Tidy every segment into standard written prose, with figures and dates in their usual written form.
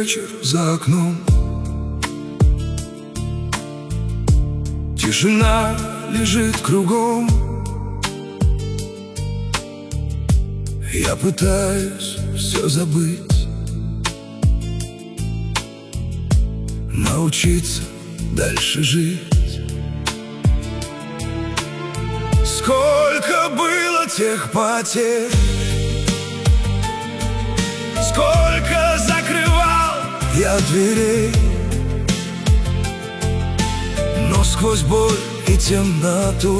вечер за окном. Тишина лежит кругом. Я пытаюсь все забыть, научиться дальше жить. Сколько было тех потерь, сколько закрывал я дверей, но сквозь боль и темноту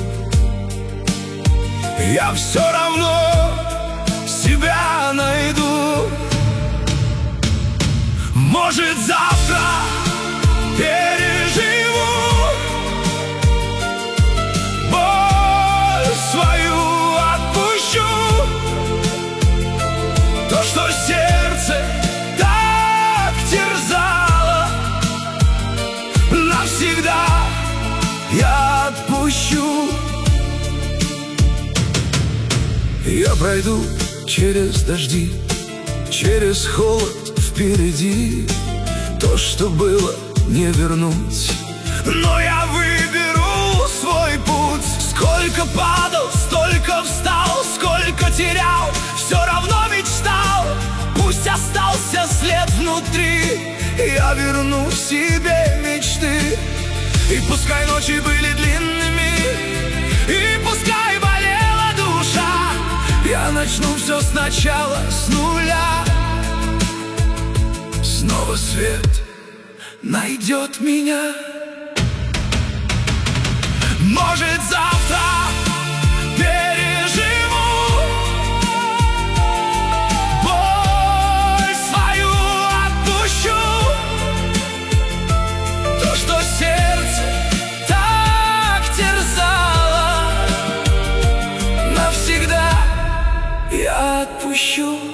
я все равно себя найду. Может, завтра переживу боль свою, отпущу то, что сердце так терзало. Навсегда я отпущу. Я пройду через дожди, через холод впереди. То, что было, не вернуть, но я выберу свой путь. Сколько падал, столько встал, сколько терял, все равно мечтал. Пусть остался след внутри, я верну себе мечты. И пускай ночи были длинными, и пускай болела душа, я начну все сначала, с нуля. Снова свет найдет меня. Может, завтра переживу боль свою, отпущу то, что сердце так терзало. Навсегда я отпущу.